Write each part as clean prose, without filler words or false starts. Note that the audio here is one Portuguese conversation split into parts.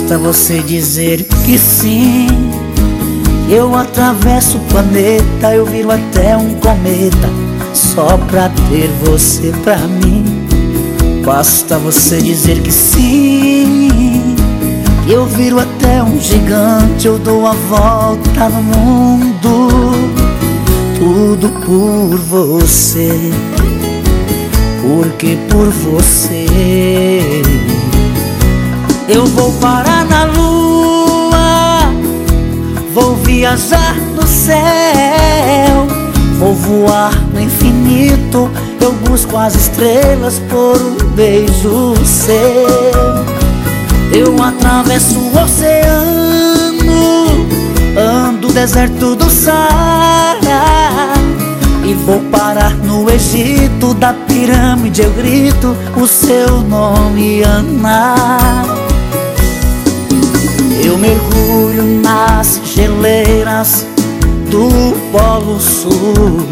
Basta você dizer que sim, eu atravesso o planeta, eu viro até um cometa, só pra ter você pra mim. Basta você dizer que sim, eu viro até um gigante, eu dou a volta no mundo, tudo por você, porque por você eu vou parar na lua, vou viajar no céu, vou voar no infinito, eu busco as estrelas por um beijo seu. Eu atravesso o oceano, ando o deserto do Saara, e vou parar no Egito, da pirâmide eu grito o seu nome, Ana. Eu mergulho nas geleiras do Polo Sul,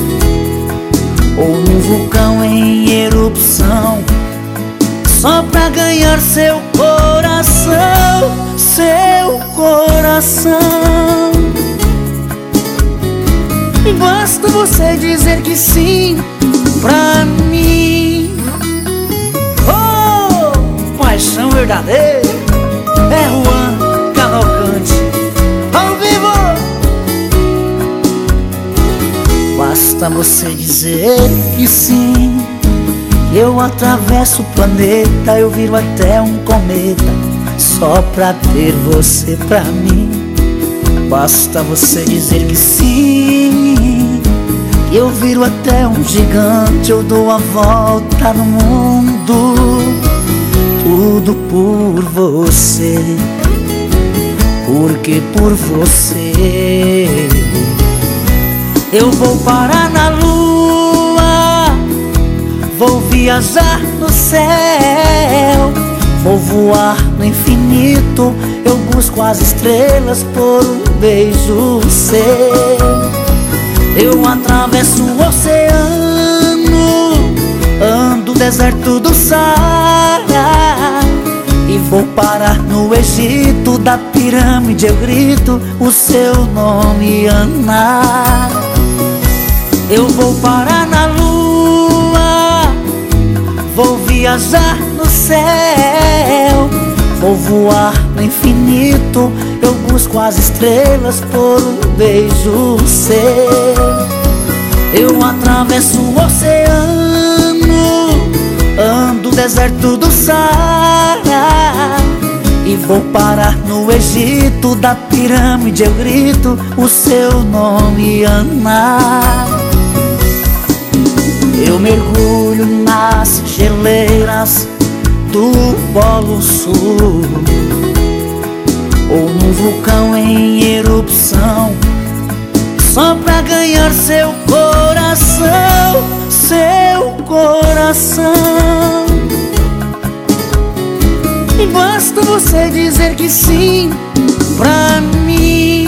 ou num vulcão em erupção, só pra ganhar seu coração, seu coração. E basta você dizer que sim pra mim. Oh, paixão verdadeira é Juan Cavalcante ao vivo. Basta você dizer que sim, eu atravesso o planeta, eu viro até um cometa, só pra ter você pra mim. Basta você dizer que sim, eu viro até um gigante, eu dou a volta no mundo, tudo por você, porque por você eu vou parar na lua, vou viajar no céu, vou voar no infinito, eu busco as estrelas por um beijo seu. Eu atravesso o oceano, ando o deserto do Saara, e vou parar no Egito, da pirâmide eu grito o seu nome, Ana. Eu vou parar na lua, vou viajar no céu, vou voar no infinito, eu busco as estrelas por um beijo seu. Eu atravesso o oceano, ando o deserto do Saara, e vou parar no Egito, da pirâmide eu grito o seu nome, Ana. Eu mergulho nas geleiras do Polo Sul, ou num vulcão em erupção, só pra ganhar seu coração, seu coração. E basta você dizer que sim pra mim.